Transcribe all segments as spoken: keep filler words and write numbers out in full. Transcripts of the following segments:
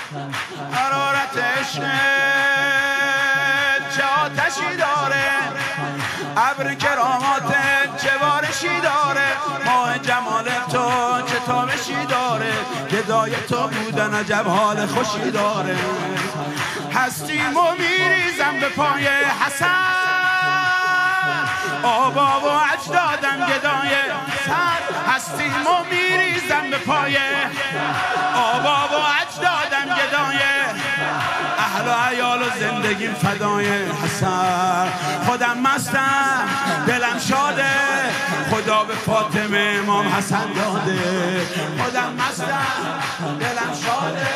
حرارت عشق چه آتشی داره، ابر کرامات چه بارشی داره، ماه جمال تو چه تابشی داره، گدای تو بودن عجب حال خوشی داره. هستیم و میریزم به پای حسن، آبا و اجدادم گدای سر. هستیم و میریزم به پای آبا و اجدادم گدای، اهل و عیال و زندگیم فدای حسن. خودم مستم دلم شاده، خدا به فاطمه امام حسن داده. خودم مستم دلم شاده،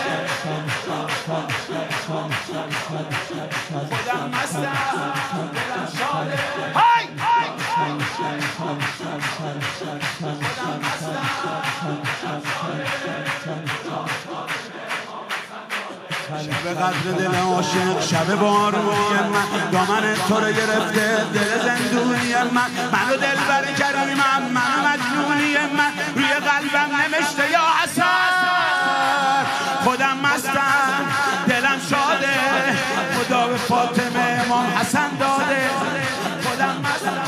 خودم مستم دلم شاده. های های خودم مستم. شب قدر دل عاشق، شب بارونی من، دامن تو رو گرفته دل زندونی من. منو دلبر کریمم، منو مجنونی من، روی قلبم نمشته یا حسن. خودم مستم دلم شاده، خدا به فاطمه امام حسن داده. خودم مستم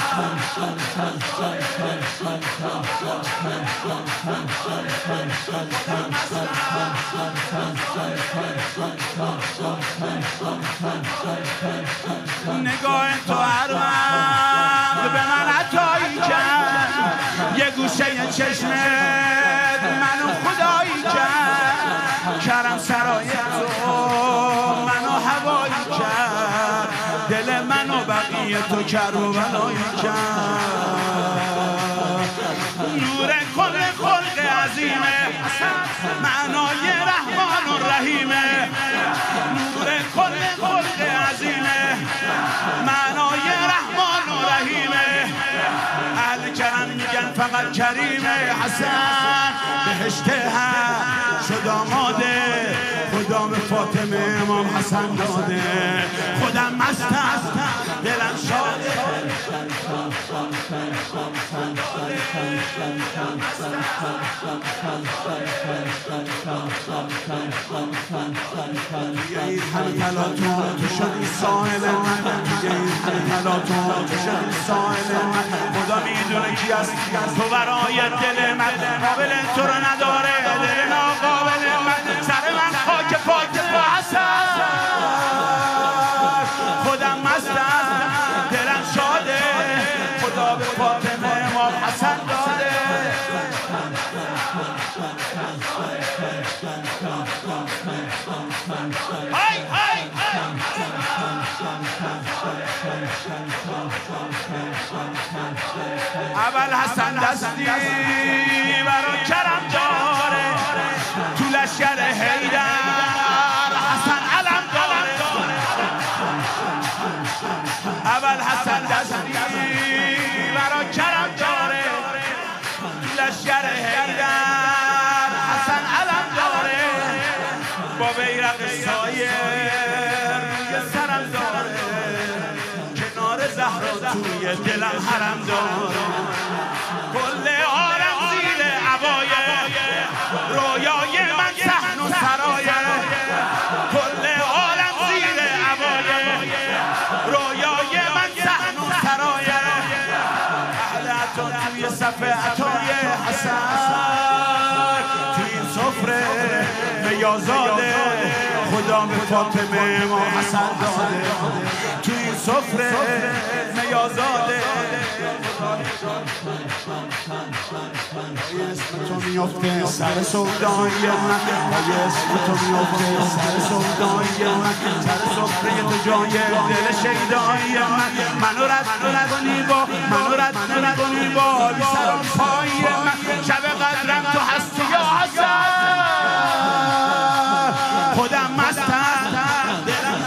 نگاه تو هر وقت به من عطایی کرد، یه گوشه چشمت منو خدایی کرد. کرم سرای تو منو هوایی کرد، دل منو بقیه تو کرد و بلایی کرد. نور کل خلق عظیمه، معنای رحمان و رحیمه. نور کل خلق عظیمه، معنای رحمان و رحیمه. اهل کرم میگن فقط کریمه. حسن بهشت هم شد آماده، خدا به فاطمه امام حسن داده. خودم مستم دلم شاده، این همه تلاتون تو شدی ساحل من، دیگه این همه تلاتون تو شدی ساحل من. خدا میدونه کی هستی تو برای دل من، قابل تو رو نداره دل ناقابل من. سر من خاک پاک تو حسن، خودم مستم دلم شاده، خدا به فاطمه امام حسن داده. های های اول حسن دستی برا کرم داره، تو لشکر حیدر حسن علم داره. اول حسن دستی برا کرم داره، تو لشکر حیدر حسن علم داره. با بیرق سایه روی سرم داره، کنار زهرا توی دلم حرم داره. کل عالم زیر عبایه، رویای من صحن و سرایه. کل عالم زیر عبایه، رویای من صحن و سرایه. اهل عطا توی صف عطای حسن، توی این سفره میازاده، خدا به فاطمه امام حسن داده. توی این سفره میازاده، اسم تو میفته سر سودای من، پای اسم تو میفته سر سودای من. سر سفره تو جای دل شیدای من. منو رد نکنی با منو رد نکنی با بی سرم پای من. شب قدرم تو هستی یا حسن، خودم مستم دلم